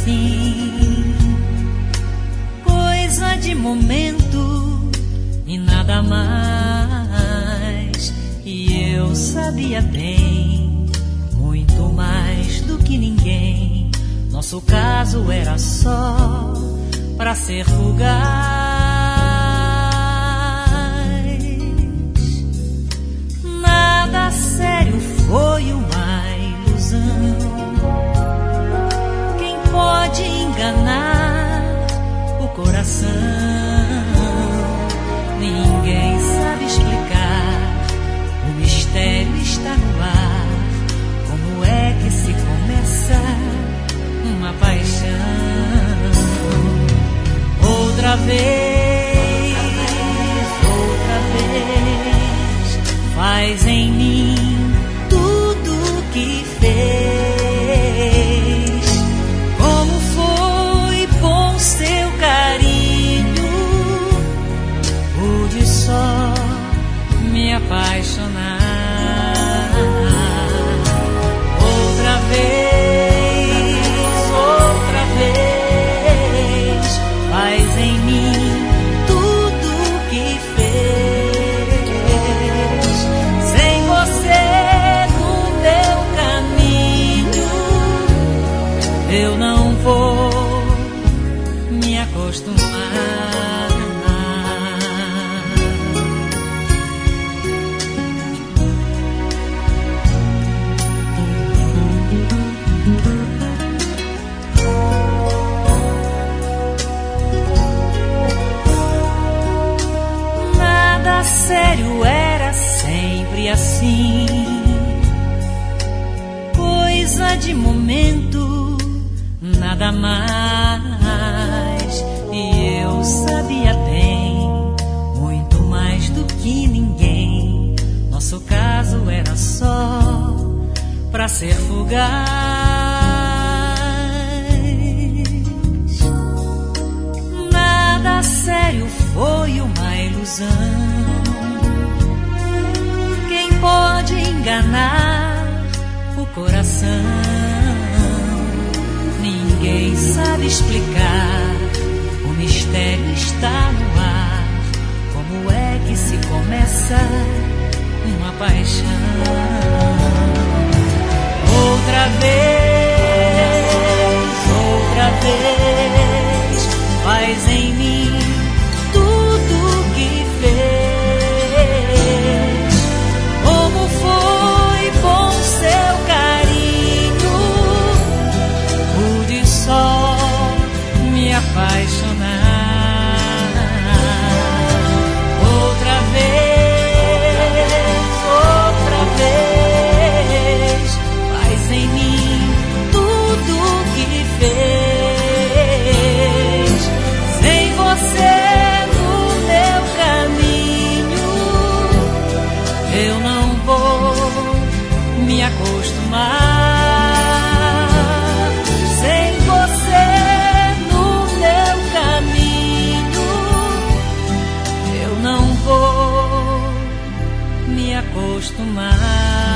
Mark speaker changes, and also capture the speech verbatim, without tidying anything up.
Speaker 1: assim, coisa de momento e nada mais. E eu sabia bem, muito mais do que ninguém, nosso caso era só pra ser fugaz. Nada sério, foi uma ilusão. Quem pode enganar o coração? Ninguém sabe explicar, o mistério está no ar. Como é que se começa uma paixão? Outra vez, outra vez, faz em mim tudo que fez. Como foi bom seu carinho, pude só me apaixonar. Outra vez, outra vez, faz em mim tudo que fez. Sem você no meu caminho, eu não vou me acostumar. Nada sério, era sempre assim, coisa de momento, nada mais. E eu sabia bem, muito mais do que ninguém, nosso caso era só pra ser fugaz. Nada sério, foi uma ilusão. Quem pode enganar o coração? Ninguém sabe explicar, o mistério está no ar. Como é que se começa uma paixão? Outra vez, outra vez, faz em mim tudo que fez. Como foi bom seu carinho, pude só me apaixonar. Outra vez, outra vez, faz em mim tudo que fez. Sem você no meu caminho, eu não vou me acostumar. Sem você no meu caminho, eu não vou me acostumar.